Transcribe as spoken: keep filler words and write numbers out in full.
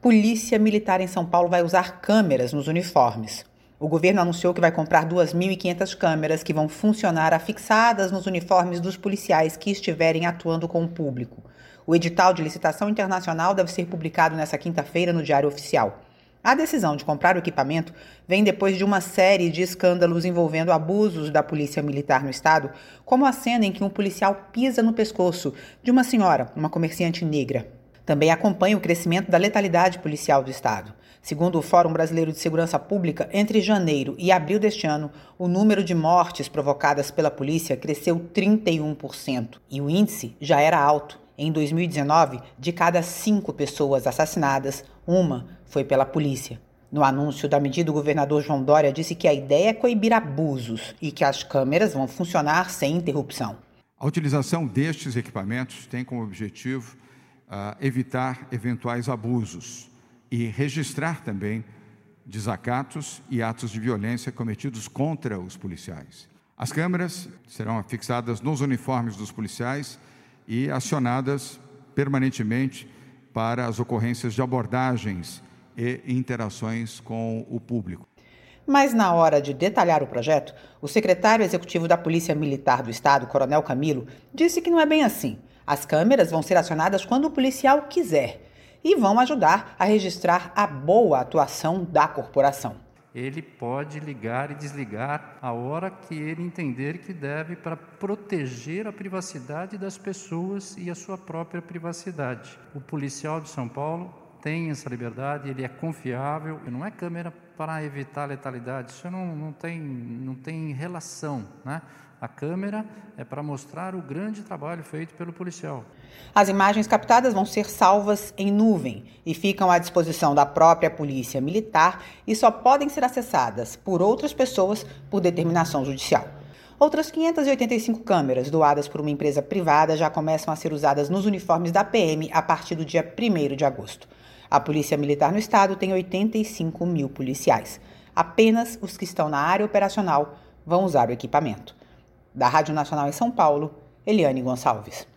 Polícia Militar em São Paulo vai usar câmeras nos uniformes. O governo anunciou que vai comprar duas mil e quinhentas câmeras que vão funcionar afixadas nos uniformes dos policiais que estiverem atuando com o público. O edital de licitação internacional deve ser publicado nesta quinta-feira no Diário Oficial. A decisão de comprar o equipamento vem depois de uma série de escândalos envolvendo abusos da polícia militar no estado, como a cena em que um policial pisa no pescoço de uma senhora, uma comerciante negra. Também acompanha o crescimento da letalidade policial do estado. Segundo o Fórum Brasileiro de Segurança Pública, entre janeiro e abril deste ano, o número de mortes provocadas pela polícia cresceu trinta e um por cento. E o índice já era alto. Em dois mil e dezenove, de cada cinco pessoas assassinadas, uma foi pela polícia. No anúncio da medida, o governador João Dória disse que a ideia é coibir abusos e que as câmeras vão funcionar sem interrupção. A utilização destes equipamentos tem como objetivo uh, evitar eventuais abusos e registrar também desacatos e atos de violência cometidos contra os policiais. As câmeras serão afixadas nos uniformes dos policiais e acionadas permanentemente para as ocorrências de abordagens e interações com o público. Mas na hora de detalhar o projeto, o secretário executivo da Polícia Militar do Estado, Coronel Camilo, disse que não é bem assim. As câmeras vão ser acionadas quando o policial quiser e vão ajudar a registrar a boa atuação da corporação. Ele pode ligar e desligar a hora que ele entender que deve para proteger a privacidade das pessoas e a sua própria privacidade. O policial de São Paulo tem essa liberdade, ele é confiável, não é câmera para evitar letalidade, isso não, não, tem, não tem relação, né? A câmera é para mostrar o grande trabalho feito pelo policial. As imagens captadas vão ser salvas em nuvem e ficam à disposição da própria Polícia Militar e só podem ser acessadas por outras pessoas por determinação judicial. Outras quinhentas e oitenta e cinco câmeras doadas por uma empresa privada já começam a ser usadas nos uniformes da P M a partir do dia primeiro de agosto. A Polícia Militar no estado tem oitenta e cinco mil policiais. Apenas os que estão na área operacional vão usar o equipamento. Da Rádio Nacional em São Paulo, Eliane Gonçalves.